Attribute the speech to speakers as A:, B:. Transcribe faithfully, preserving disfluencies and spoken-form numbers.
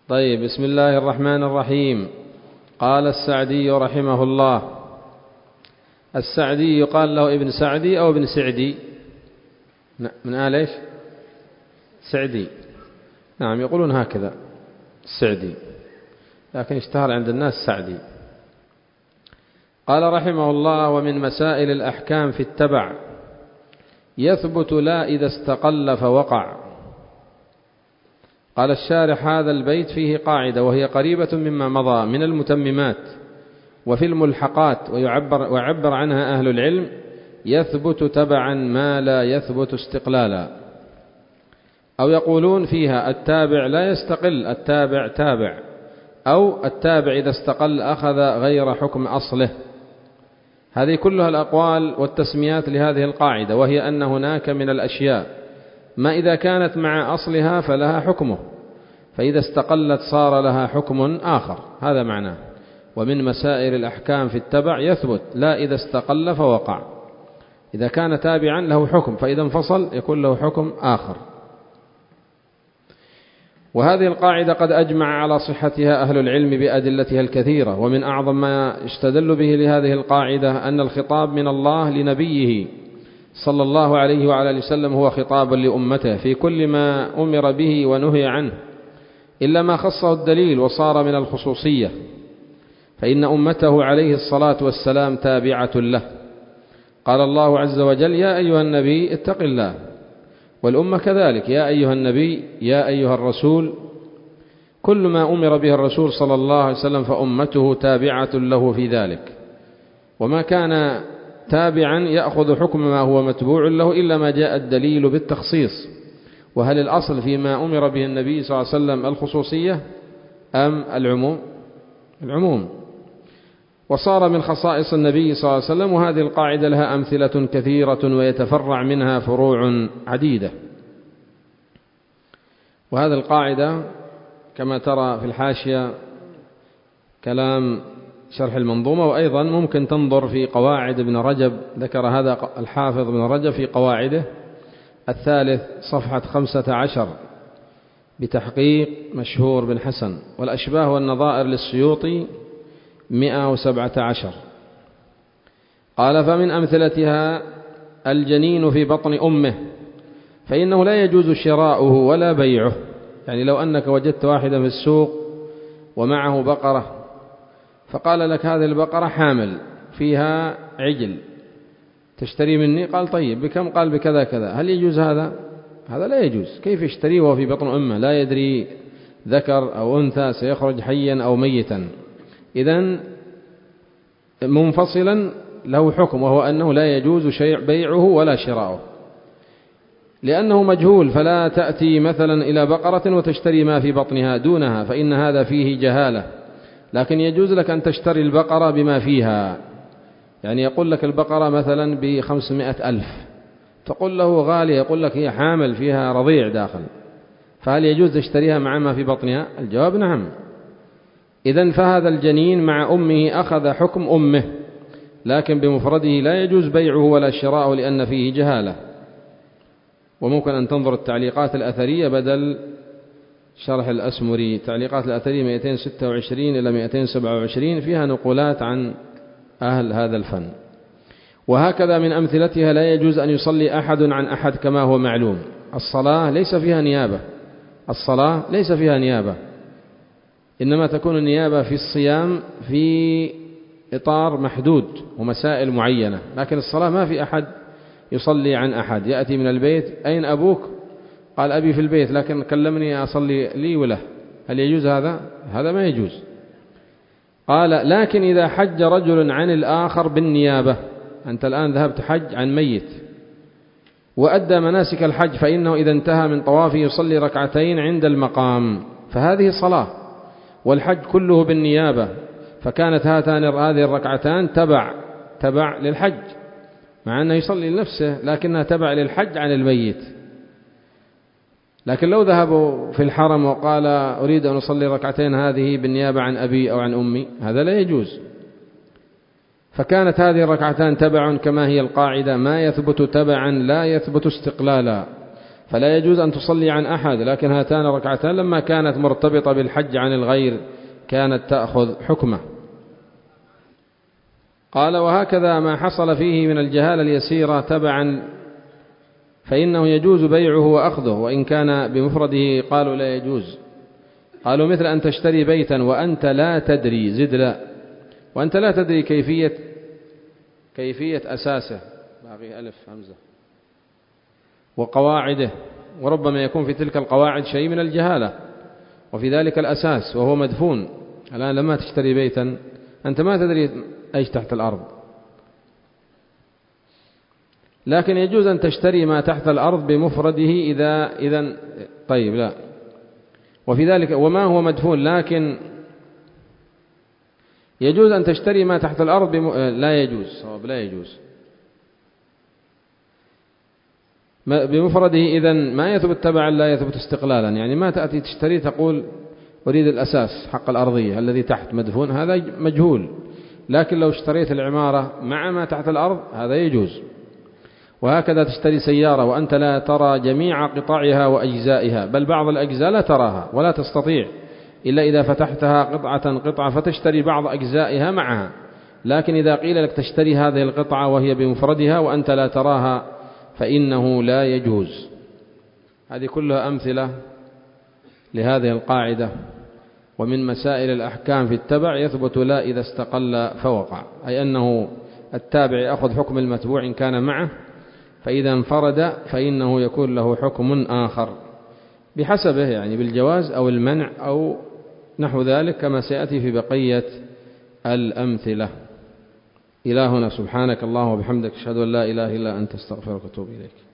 A: طيب، بسم الله الرحمن الرحيم. قال السعدي رحمه الله. السعدي يقال له ابن سعدي أو ابن سعدي؟ من آل إيش؟ سعدي. نعم، يقولون هكذا السعدي، لكن اشتهر عند الناس سعدي. قال رحمه الله: ومن مسائل الأحكام في التبع يثبت لا إذا استقل فوقع. قال الشارح: هذا البيت فيه قاعدة وهي قريبة مما مضى من المتممات وفي الملحقات، ويعبر, ويعبر عنها أهل العلم: يثبت تبعا ما لا يثبت استقلالا. أو يقولون فيها: التابع لا يستقل، التابع تابع، أو التابع إذا استقل أخذ غير حكم أصله. هذه كلها الأقوال والتسميات لهذه القاعدة، وهي أن هناك من الأشياء ما إذا كانت مع أصلها فلها حكمه، فإذا استقلت صار لها حكم آخر. هذا معناه: ومن مسائل الأحكام في التبع يثبت لا إذا استقل فوقع. إذا كان تابعا له حكم، فإذا انفصل يكون له حكم آخر. وهذه القاعدة قد أجمع على صحتها أهل العلم بأدلتها الكثيرة، ومن أعظم ما يستدل به لهذه القاعدة أن الخطاب من الله لنبيه صلى الله عليه وعلى آله وسلم هو خطاب لأمته في كل ما أمر به ونهي عنه، إلا ما خصه الدليل وصار من الخصوصية، فإن أمته عليه الصلاة والسلام تابعة له. قال الله عز وجل: يا أيها النبي اتق الله. والأمة كذلك: يا أيها النبي، يا أيها الرسول. كل ما أمر به الرسول صلى الله عليه وسلم فأمته تابعة له في ذلك، وما كان تابعا يأخذ حكم ما هو متبوع له إلا ما جاء الدليل بالتخصيص. وهل الأصل فيما أمر به النبي صلى الله عليه وسلم الخصوصية أم العموم؟ العموم. وصار من خصائص النبي صلى الله عليه وسلم، وهذه القاعدة لها أمثلة كثيرة ويتفرع منها فروع عديدة. وهذه القاعدة كما ترى في الحاشية كلام شرح المنظومة، وأيضا ممكن تنظر في قواعد ابن رجب، ذكر هذا الحافظ ابن رجب في قواعده الثالث صفحة خمسة عشر بتحقيق مشهور بن حسن. والأشباه والنظائر للسيوطي مئة وسبعة عشر. قال: فمن أمثلتها الجنين في بطن أمه، فإنه لا يجوز شراؤه ولا بيعه. يعني لو أنك وجدت واحدا في السوق ومعه بقرة، فقال لك: هذه البقرة حامل فيها عجل، تشتري مني؟ قال: طيب، بكم؟ قال: بكذا كذا. هل يجوز هذا؟ هذا لا يجوز. كيف يشتريه وهو في بطن أمه لا يدري ذكر أو أنثى سيخرج حيا أو ميتا؟ إذن منفصلا له حكم، وهو أنه لا يجوز شيء بيعه ولا شراؤه، لأنه مجهول. فلا تأتي مثلا إلى بقرة وتشتري ما في بطنها دونها، فإن هذا فيه جهالة. لكن يجوز لك أن تشتري البقرة بما فيها. يعني يقول لك البقرة مثلا بخمسمائة ألف، تقول له غالية، يقول لك هي حامل فيها رضيع داخل، فهل يجوز تشتريها مع ما في بطنها؟ الجواب نعم. إذن فهذا الجنين مع أمه أخذ حكم أمه، لكن بمفرده لا يجوز بيعه ولا شراؤه لأن فيه جهالة. وممكن أن تنظر التعليقات الأثرية بدل شرح الأسمري، تعليقات الأثرية مئتين وستة وعشرين إلى مئتين وسبعة وعشرين، فيها نقولات عن أهل هذا الفن. وهكذا من أمثلتها لا يجوز أن يصلي أحد عن أحد كما هو معلوم. الصلاة ليس فيها نيابة، الصلاة ليس فيها نيابة، إنما تكون النيابة في الصيام في إطار محدود ومسائل معينة، لكن الصلاة ما في أحد يصلي عن أحد. يأتي من البيت: أين أبوك؟ قال: أبي في البيت، لكن كلمني أصلي لي وله. هل يجوز هذا؟ هذا ما يجوز. قال: لكن إذا حج رجل عن الآخر بالنيابة، أنت الآن ذهبت حج عن ميت وأدى مناسك الحج، فإنه إذا انتهى من طوافه يصلي ركعتين عند المقام، فهذه صلاة، والحج كله بالنيابة، فكانت هاتان هذه الركعتان تبع تبع للحج، مع أنه يصلي لنفسه لكنها تبع للحج عن الميت. لكن لو ذهبوا في الحرم وقال: أريد أن أصلي ركعتين هذه بالنيابة عن أبي أو عن أمي، هذا لا يجوز. فكانت هذه الركعتان تبع كما هي القاعدة: ما يثبت تبعا لا يثبت استقلالا. فلا يجوز أن تصلي عن أحد، لكن هاتان ركعتان لما كانت مرتبطة بالحج عن الغير كانت تأخذ حكمه. قال: وهكذا ما حصل فيه من الجهالة اليسيرة تبعا فإنه يجوز بيعه وأخذه وإن كان بمفرده. قالوا: لا يجوز. قالوا: مثل أن تشتري بيتا وأنت لا تدري، زد لا، وأنت لا تدري كيفية كيفية أساسه، باقي ألف همزة، وقواعده، وربما يكون في تلك القواعد شيء من الجهالة وفي ذلك الأساس وهو مدفون. الآن لما تشتري بيتا أنت ما تدري أيش تحت الأرض، لكن يجوز أن تشتري ما تحت الأرض بمفرده إذا إذن طيب لا، وفي ذلك وما هو مدفون، لكن يجوز أن تشتري ما تحت الأرض بم... لا يجوز، صواب لا يجوز بمفرده إذن ما يثبت تبعا لا يثبت استقلالا، يعني ما تأتي تشتري تقول أريد الأساس حق الأرضية الذي تحت مدفون، هذا مجهول. لكن لو اشتريت العمارة مع ما تحت الأرض هذا يجوز. وهكذا تشتري سيارة وأنت لا ترى جميع قطعها وأجزائها، بل بعض الأجزاء لا تراها ولا تستطيع إلا إذا فتحتها قطعة قطعة فتشتري بعض أجزائها معها. لكن إذا قيل لك تشتري هذه القطعة وهي بمفردها وأنت لا تراها فإنه لا يجوز. هذه كلها أمثلة لهذه القاعدة. ومن مسائل الأحكام في التبع يثبت لا إذا استقل فوقع، أي أنه التابع يأخذ حكم المتبوع إن كان معه، فإذا انفرد فإنه يكون له حكم آخر بحسبه، يعني بالجواز أو المنع أو نحو ذلك كما سيأتي في بقية الأمثلة. إلهنا سبحانك اللهم وبحمدك أشهد أن لا إله إلا أنت استغفرك وأتوب إليك.